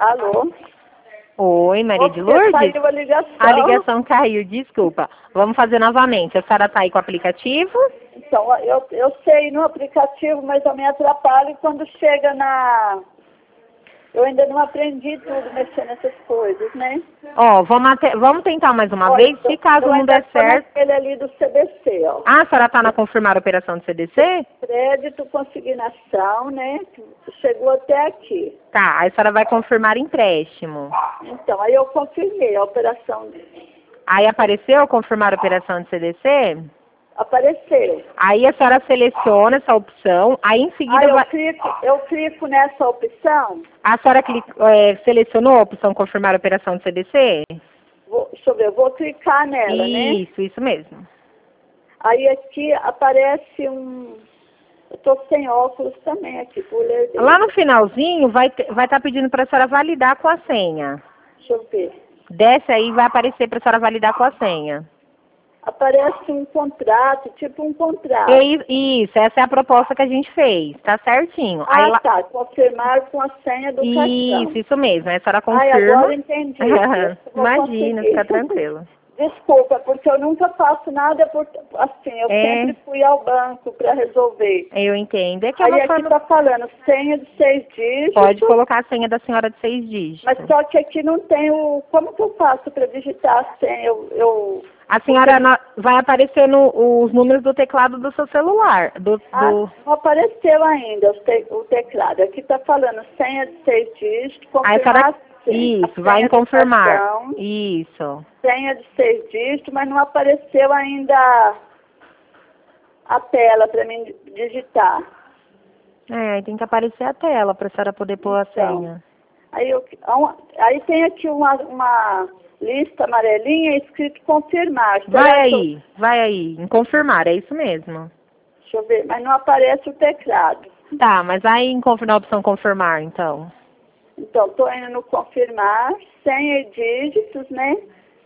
Alô? Oi, Maria de Porque Lourdes? caiu a ligação. A ligação caiu, desculpa. Vamos fazer novamente. A senhora está aí com o aplicativo? Então, eu sei no aplicativo, mas eu me atrapalho quando chega na... Eu ainda não aprendi tudo mexer nessas coisas, né? Ó, vamos tentar mais uma Olha, vez. Se caso eu não ainda der tô certo... naquele ali do CDC, ó. Ah, a senhora está na confirmar a operação do CDC? Crédito, consignação, né? Chegou até aqui. Tá, aí a senhora vai confirmar empréstimo. Então, aí eu confirmei a operação. Aí apareceu confirmar a operação do CDC? Apareceu. Aí a senhora seleciona essa opção, aí em seguida Aí vai... eu clico nessa opção. A senhora selecionou a opção confirmar a operação do CDC? Deixa eu ver, eu vou clicar nela, né? Isso mesmo. Aí aqui aparece um... Eu tô sem óculos também aqui, por ler dele. Lá no finalzinho vai estar pedindo para a senhora validar com a senha. Deixa eu ver. Desce aí e vai aparecer para a senhora validar com a senha. Aparece um contrato, tipo um contrato. Isso, essa é a proposta que a gente fez, tá certinho. Ah, Aí lá... tá, confirmar com a senha do cartão. Isso mesmo. Aí a senhora Ai, confirma. agora entendi. Eu vou Imagina, conseguir. fica tranquilo. Desculpa, porque eu nunca faço nada assim, eu sempre fui ao banco para resolver. Eu entendo. É que é Aí uma aqui forma... tá falando senha de 6 dígitos. Pode colocar a senha da senhora de 6 dígitos. Mas só que aqui não tem o... Como que eu faço para digitar a senha? A senhora vai aparecer os números do teclado do seu celular. Não apareceu ainda o teclado. Aqui está falando senha de 6 dígitos, confirmar Isso, vai em confirmar. Isso. Senha de 6 dígitos, mas não apareceu ainda a tela para mim digitar. Aí tem que aparecer a tela para a senhora poder pôr a senha. Aí tem aqui uma lista amarelinha escrito confirmar. Vai aí, em confirmar, é isso mesmo. Deixa eu ver, mas não aparece o teclado. Tá, mas aí na opção confirmar, então. Então, estou indo no confirmar, senha e dígitos, né?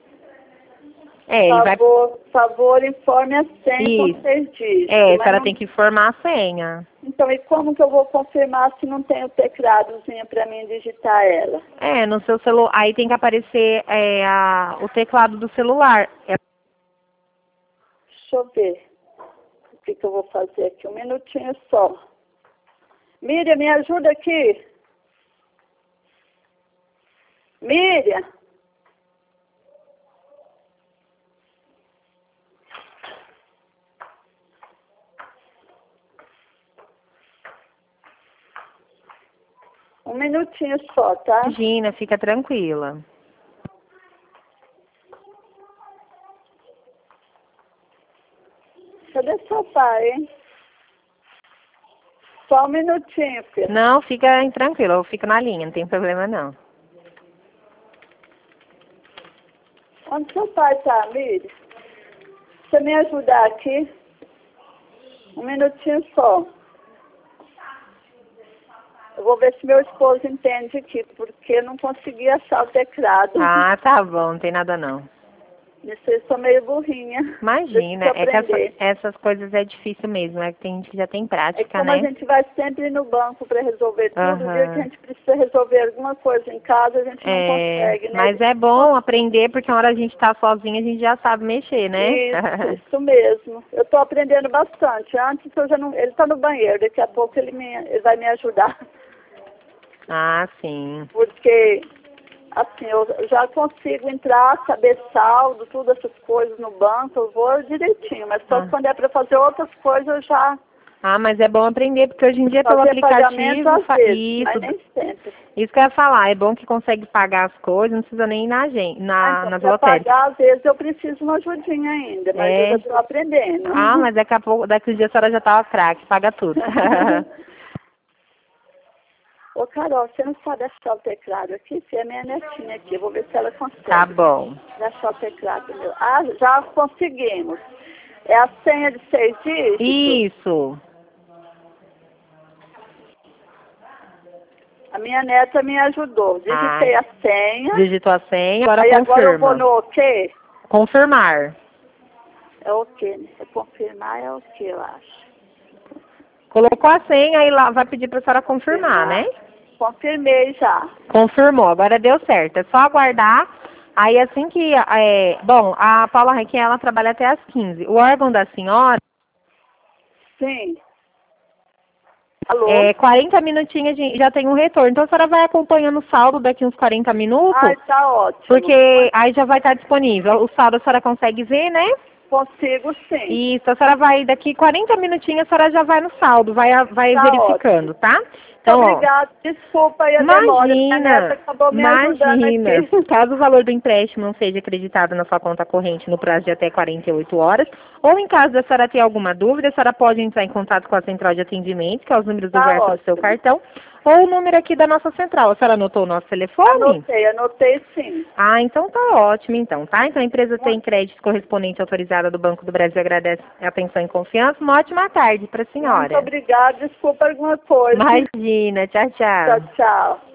Favor, informe a senha com 6 dígitos. A senhora tem que informar a senha. Então, e como que eu vou confirmar se não tem o tecladozinho para mim digitar ela? No seu celular, aí tem que aparecer o teclado do celular. Deixa eu ver. O que eu vou fazer aqui? Um minutinho só. Miriam, me ajuda aqui. Miriam. Um minutinho só, tá? Imagina, fica tranquila. Cadê seu pai, hein? Só um minutinho, filho. Não, fica tranquila, eu fico na linha, não tem problema não. Onde seu pai tá, Miriam? Você me ajudar aqui? Um minutinho só. Eu vou ver se meu esposo entende aqui, porque eu não consegui achar o teclado. Ah, tá bom, não tem nada não. Eu sou meio burrinha. Imagina, é que essas coisas é difícil mesmo, é que tem gente que já tem prática, como né? A gente vai sempre no banco para resolver tudo, o dia que a gente precisa resolver alguma coisa em casa, a gente não consegue, né? Mas é bom aprender, porque na hora a gente tá sozinha, a gente já sabe mexer, né? Isso mesmo. Eu tô aprendendo bastante. Antes eu já não... Ele tá no banheiro, daqui a pouco ele vai me ajudar. Ah, sim. Porque... Assim, eu já consigo entrar, saber saldo, tudo essas coisas no banco, eu vou direitinho, mas só quando é para fazer outras coisas eu já... Ah, mas é bom aprender, porque hoje em dia pelo aplicativo... Mas nem sempre. Isso que eu ia falar, é bom que consegue pagar as coisas, não precisa nem ir nas lotéricas. Pagar, às vezes eu preciso de uma ajudinha ainda, mas eu já estou aprendendo. Ah, mas daqui a dia a senhora já tá craque, paga tudo. Ô, Carol, você não sabe achar o teclado aqui? Você é minha netinha aqui, eu vou ver se ela consegue. Tá bom. Achar o teclado meu. Ah, já conseguimos. É a senha de 6 dígitos? Isso. A minha neta me ajudou. Digitei a senha. Digitou a senha, agora confirma. Agora eu vou no OK? Confirmar. É OK, né? Confirmar é OK, eu acho. Colocou a senha e lá vai pedir para a senhora confirmar, né? confirmei já. Confirmou, agora deu certo. É só aguardar. Aí assim que... bom, a Paula Requiem, ela trabalha até às 15. O órgão da senhora... Sim. Alô? 40 minutinhos já tem um retorno. Então a senhora vai acompanhando o saldo daqui uns 40 minutos. Ai, tá ótimo. Porque aí já vai estar disponível. O saldo a senhora consegue ver, né? Consigo sim. Isso, a senhora vai daqui 40 minutinhos, a senhora já vai no saldo, vai Tá verificando, ótimo. tá? Então, Obrigada, desculpa aí a demora. Minha neta acabou me ajudando aqui. Caso o valor do empréstimo não seja acreditado na sua conta corrente no prazo de até 48 horas, ou em caso da senhora ter alguma dúvida, a senhora pode entrar em contato com a central de atendimento, que é os números do Tá verso do seu cartão, ou o número aqui da nossa central. A senhora anotou o nosso telefone? Anotei sim. Ah, então tá ótimo, então, tá? Então a empresa tem crédito correspondente autorizada do Banco do Brasil, agradece a atenção e confiança. Uma ótima tarde para a senhora. Muito obrigada, desculpa alguma coisa. Imagina, tchau, tchau. Tchau, tchau.